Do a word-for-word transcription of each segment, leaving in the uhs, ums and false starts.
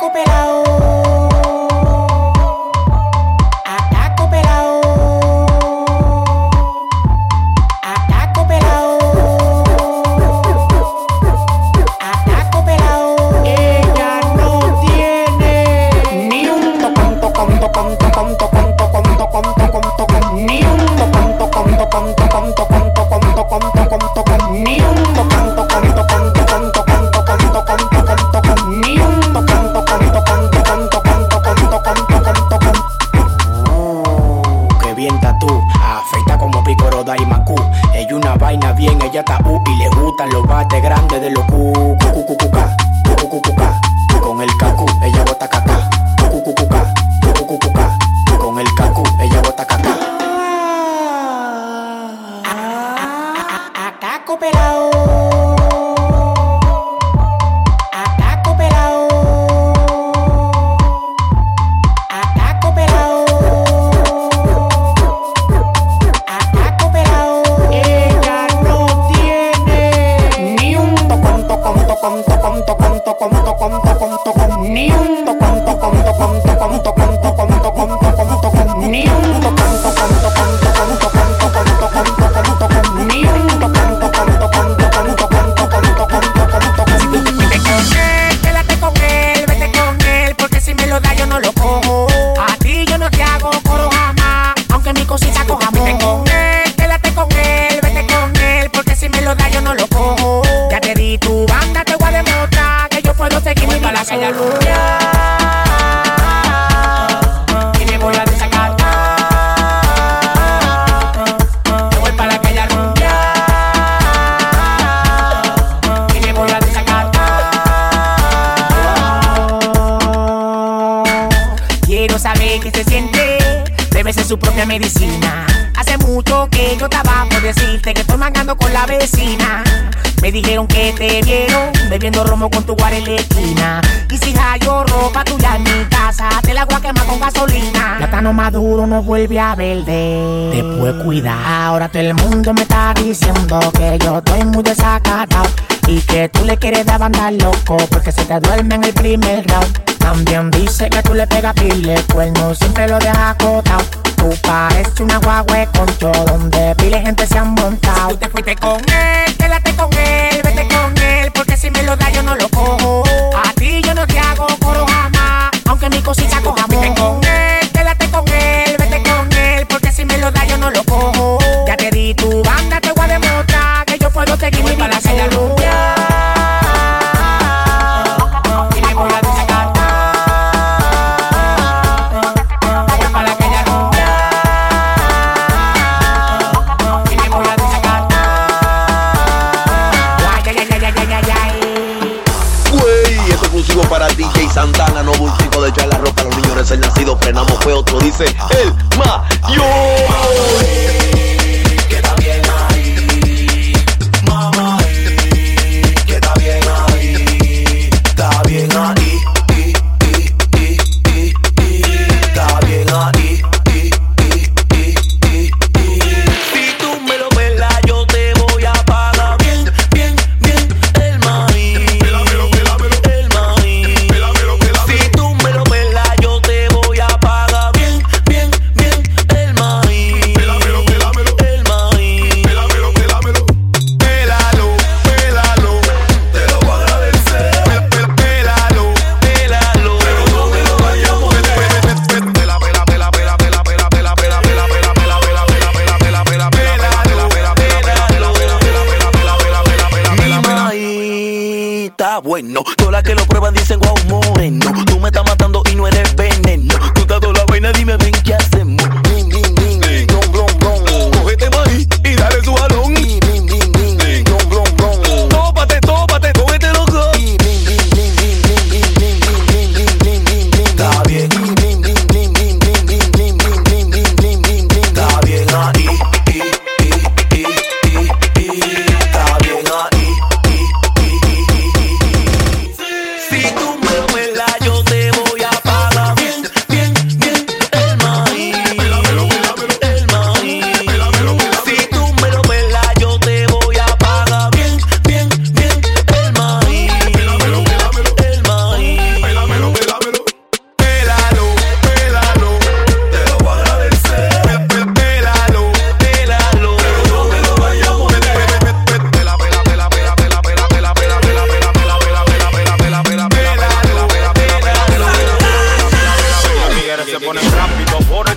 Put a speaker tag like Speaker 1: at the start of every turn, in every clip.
Speaker 1: Medicina. Hace mucho que yo estaba por decirte que estoy mangando con la vecina. Me dijeron que te vieron bebiendo romo con tu guarda en la esquina. Y si hallo ropa tuya en mi casa, te la voy a quemar con gasolina. Plátano maduro no vuelve a verde. Después cuida, ahora todo el mundo me está diciendo que yo estoy muy desacatado y que tú le quieres dar banda loco porque se te duerme en el primer round. También dice que tú le pegas pile cuerno, siempre lo dejas acotado. Tú pareces una guagua concho donde pile gente se han montado. Si tú te fuiste con él, quédate con él, vete con él, porque si me lo da yo no lo cojo. A ti yo no te hago coro jamás, aunque mi cosita coja mojo. Vete con él, quédate con él, vete con él, porque si me lo da yo no lo cojo. Ya te di tu banda, te voy a demostrar que yo puedo seguir mi vida solo.
Speaker 2: Para D J Santana, no bultico de echar la ropa a los niños recién nacidos. Frenamos fue otro, dice el mayor.
Speaker 3: Queda bien ahí, mamá, queda bien ahí, está bien ahí, está bien ahí. Si tú me lo pelas, yo te voy a pagar bien, bien, bien el maíz. Bueno, todas las que lo prueban dicen guau moreno. Tú me estás matando y no eres veneno. Tú estás toda la vaina, dime ven qué hacemos. Bing, bing, bing, blom, blom, blom. Cógete maíz y dale su balón. Bing, bing, bing, bing, blom, blom, blom. Tópate, tópate, cógete loco. Bing, bing, bing, bing, bing, bing, bing, bing, bing, bing, bing, bing. Está bien. Bing, bing, bing, bing, bing, bing, bing, bing, bing, bing, bing, bing, bing, bing. Está bien ahí. Está bien ahí. Yo te voy a pagar bien, bien, bien el maíz.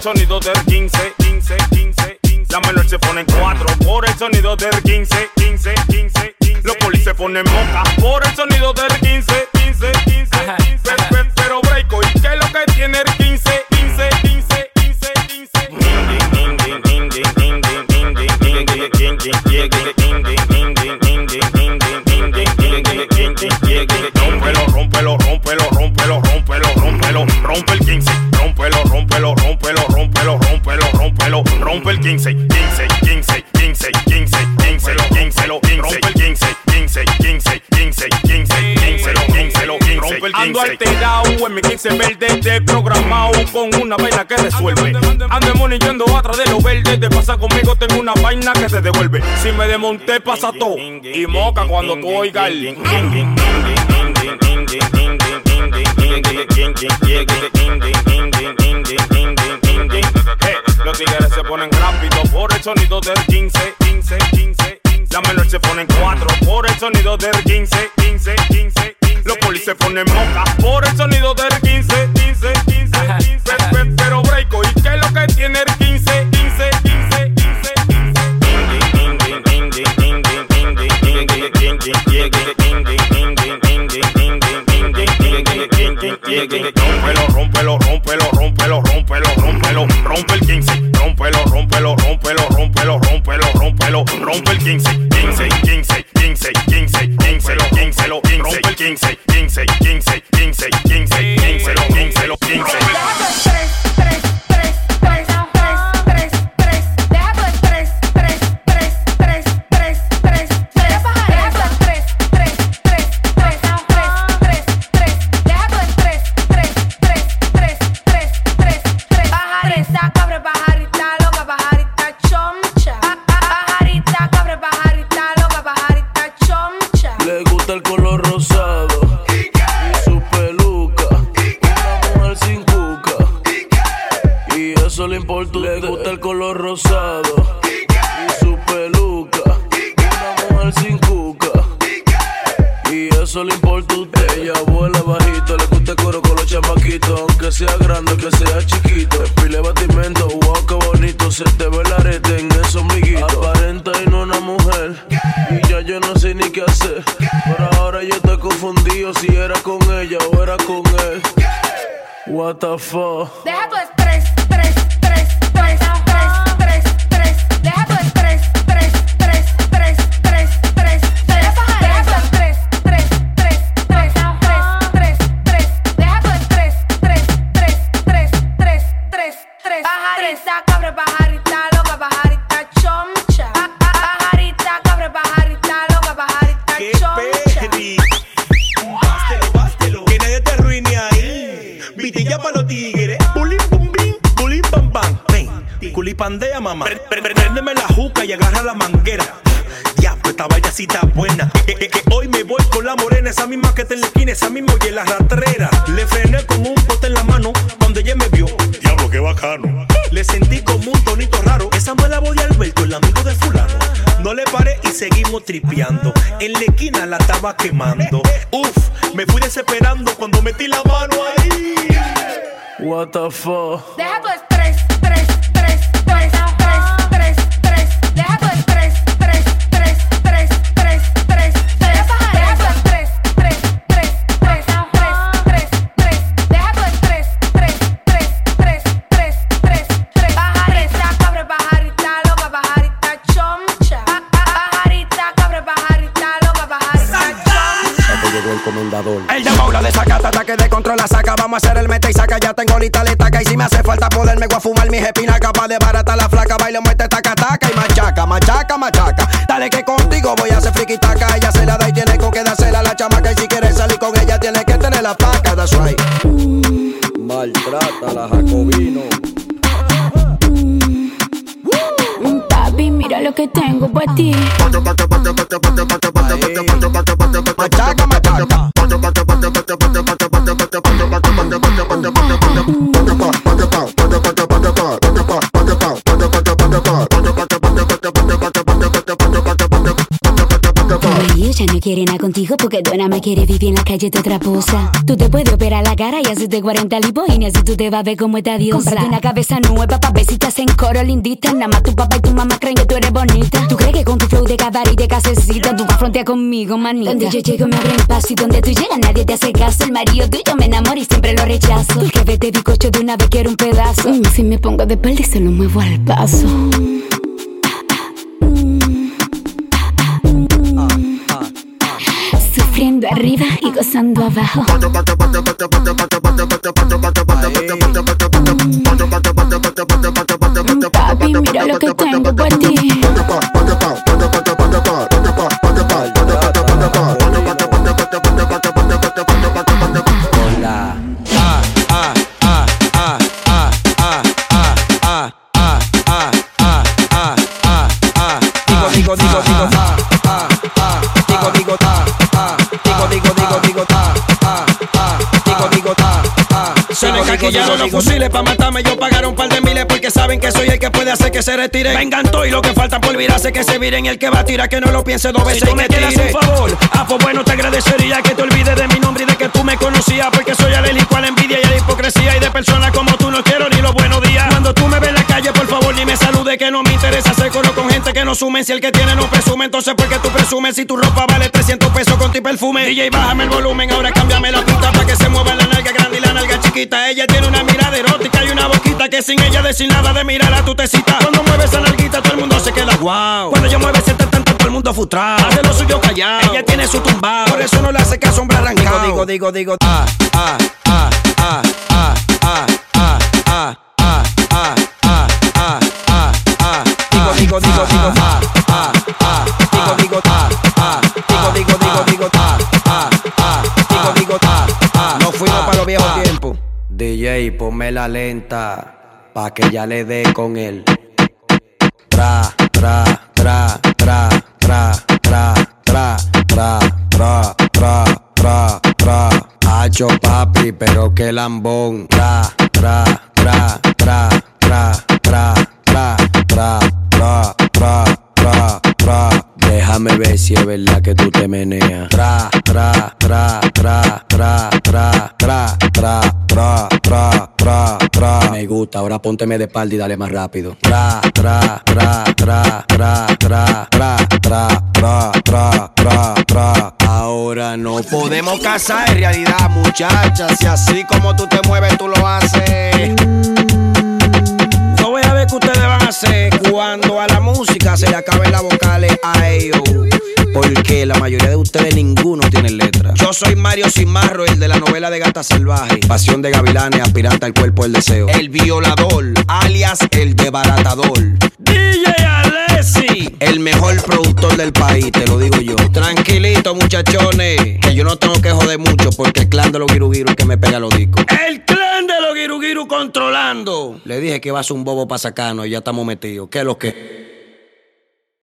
Speaker 4: sonido del quince, quince, quince, quince. La menor se pone en cuatro por el sonido del quince, quince, quince, quince. Los polis se ponen moca por el sonido del quince, quince, quince, quince. Pero, pero breako, ¿y qué es lo que tiene el quince, quince, quince, quince, quince? Rómpelo, rómpelo, rómpelo, rómpelo, rómpelo, rómpelo, rompe el quince, rómpelo, rómpelo, rómpelo, rómpelo, rómpelo, rómpelo, rompe el quince, quince, quince, quince, quince, quince, quince, rompe el quince, quince, quince, quince, quince, quince, quince, rompe el quince. Ando alterado en mi quince verde, desprogramado con una vaina que resuelve. Ando monillando atrás de los verdes, te pasa conmigo, tengo una vaina que te devuelve. Si me desmonté, pasa todo y moca cuando tú oigas el los tigres se ponen rápido por el sonido del quince, quince, quince, quince. La menor se ponen cuatro por el sonido del quince, quince, quince, quince. Los polis se ponen moca por el sonido del quince, quince, quince, quince. Pero, pero breako, ¿y qué es lo que tiene el quince, quince, quince, quince, Rómpelo, rómpelo, rómpelo, rómpelo, rómpelo, rómpelo, rompe el quince, rómpelo, rómpelo, rómpelo, rómpelo, rómpelo, rómpelo, rompe el quince, quince, quince, quince, quince, quince, quince, rompe el quince, quince, quince, quince, quince, quince, quince, quince.
Speaker 3: Le gusta el color rosado y su peluca. Una mujer sin cuca y eso le importa a usted. Ella vuela bajito, le gusta el coro con los chamaquitos. Aunque sea grande, que sea chiquito. Pile batimento, wow, qué bonito. Se te ve el arete en esos miguitos. Aparenta y no una mujer y ya yo no sé ni qué hacer. Por ahora yo estoy confundido si era con ella o era con él. What the fuck.
Speaker 5: Deja tu estrés, estrés, estrés, estrés, estrés, estrés, estrés. Deja tu estrés, estrés, estrés, estrés, estrés, estrés. Deja tu estrés, estrés, estrés, estrés, estrés, estrés. Deja tu estrés, estrés, estrés, estrés, estrés, estrés, estrés. Pajarita, cabra, pajarita, loca, pajarita, chomcha. Pajarita, cabra, pajarita, loca, pajarita, chomcha.
Speaker 6: Bástelo, bástelo, que nadie te arruine ahí. Vitilla pa' los tigres, bulín, bum, bim, bulín, pam, pam. Ven, culipandea, mamá. Préndeme la juca y agarra la manguera. Diablo, esta vallecita buena. Que, que, que hoy me voy con la morena, esa misma que está en la esquina, esa misma y en la rastrera. Le frené con un pote en la mano cuando ella me vio. Diablo, qué bacano. Le sentí como un tonito raro. Esa no es la voz de Alberto, el amigo de fulano. No le paré y seguimos tripeando. En la esquina la estaba quemando. Uf, me fui desesperando cuando metí la mano ahí.
Speaker 3: What the fuck.
Speaker 5: Deja tu estrés, estrés, estrés, estrés, estrés, estrés. Deja tu estrés, estrés, estrés, estrés, estrés, estrés. Deja tu estrés, estrés, estrés, estrés, estrés, estrés. Deja tu estrés, estrés, estrés, estrés, estrés, estrés, estrés. Pajarita, cabra, pajarita, loca, pajarita, chomcha. Pajarita, cabra, pajarita, loca, pajarita, chomcha.
Speaker 2: Llegó el comendador.
Speaker 7: El dembow la desacata, ataque de control la saca. Vamos a hacer el mete y saca, ya tengo lista la estaca. Y si me hace falta poderme voy a fumar mis espinas. Capaz de barata la flaca, baile, muerte, taca, taca. Y machaca, machaca, machaca. Dale que contigo voy a hacer friki taca. Ella se la da y tiene con que dársela a la chamaca. Y si quieres salir con ella tiene que tener la paca, that's right.
Speaker 2: Maltrata a la Jacobino.
Speaker 8: Papi, mira lo que tengo para ti.
Speaker 7: Machaca, machaca.
Speaker 8: Ella no quiere nada contigo porque Donna me quiere vivir en la calle de otra posa. Tú te puedes operar la cara y hacerte cuarenta lipoínas y tú te vas a ver como esta diosa. Cómprate una cabeza nueva pa' ver si te hacen coro lindita. Nada más tu papá y tu mamá creen que tú eres bonita. ¿Tú crees que con tu flow de cabaret y de casecita tú vas a frontear conmigo, manita? Donde yo llego me abren paso y donde tú llegas nadie te hace caso. El marido tuyo me enamora y siempre lo rechazo. El jefe de bizcocho de una vez quiero un pedazo. Mm, si me pongo de espalda y se lo muevo al paso. Sufriendo arriba y gozando abajo. Papi, mira lo que tengo por ti.
Speaker 7: Hola. Ah, ah, ah, ah, ah, ah, ah, ah, ah, ah, ah, ah, ah, ah. Digo, digo, digo, digo, ah, ah, ah. Digo, digo, ah, ah. Digo, digo, digo, digo, ah, ah, ah. Digo, digo, ah, ah.
Speaker 9: Se me caquillaron los fusiles pa' matarme. Yo pagaron un par de miles porque saben que soy el que puede hacer que se retire. Vengan todos y lo que falta por virarse que se viren. Y el que va a tirar que no lo piense dos veces. Si tú me quieras un favor, ah, pues bueno, te agradecería que te olvides de mi nombre y de que tú me conocías. Porque soy alérgico a la envidia y a la hipocresía. Y de personas como tú no quiero ni los buenos días. Cuando tú me ves en la calle, por favor, ni me salude. Que no me interesa hacer coro con gente que no sumen. Si el que tiene no presume, entonces ¿por qué tú presumes? Si tu ropa vale trescientos pesos con tu perfume. D J, bájame el volumen, ahora cámbiame la punta para que se mueva la nalga grande y la nalga chiquita. Ella tiene una mirada erótica y una boquita que sin ella decir nada de mirar a tu tecita. Cuando mueve esa nalguita todo el mundo se queda wow. Cuando yo mueve ese tanto todo el mundo frustrado. Hace lo suyo callado. Ella tiene su tumbao. Por eso no le hace caso hombre arrancado. Digo, digo, digo, digo. Ah, ah, ah, ah, ah, ah, ah, ah, ah, ah, ah, ah, ah, ah. Digo, digo, digo, digo. Ah, ah, ah. Digo, digo, ah, ah. Digo, digo, digo, digo. Ah, ah, ah. Digo, digo, ah, ah. Nos fuimos para los viejos tiempos.
Speaker 7: D J, ponme la lenta pa' que ya le dé con él. Tra, tra, tra, tra, tra, tra, tra, tra, tra, tra, tra, tra. Hacho papi, pero qué lambón. Tra, tra, tra, tra, tra, tra, tra, tra, tra, tra, tra, tra. Déjame ver si es verdad que tú te meneas. Tra, tra, tra, tra, tra, tra, tra, tra, tra, tra, tra, tra. Me gusta, ahora pónteme de espalda y dale más rápido. Tra, tra, tra, tra, tra, tra, tra, tra, tra, tra, tra, tra. Ahora no podemos casar en realidad, muchachas. Si así como tú te mueves, tú lo haces.
Speaker 9: Yo voy a ver qué ustedes van a hacer cuando a la música se le acaben las vocales a ellos.
Speaker 7: Porque la mayoría de ustedes ninguno tiene letra.
Speaker 9: Yo soy Mario Cimarro, el de la novela de Gata Salvaje.
Speaker 7: Pasión de gavilanes, aspirante al cuerpo del deseo.
Speaker 9: El violador, alias el desbaratador. D J Alessi,
Speaker 7: el mejor productor del país, te lo digo yo.
Speaker 9: Tranquilito, muchachones,
Speaker 7: que yo no tengo que joder mucho porque el clan de los girugiru es que me pega los discos.
Speaker 9: El clan de los girugiru controlando.
Speaker 7: Le dije que iba a ser un bobo para sacarnos y ya estamos metidos. ¿Qué es lo que?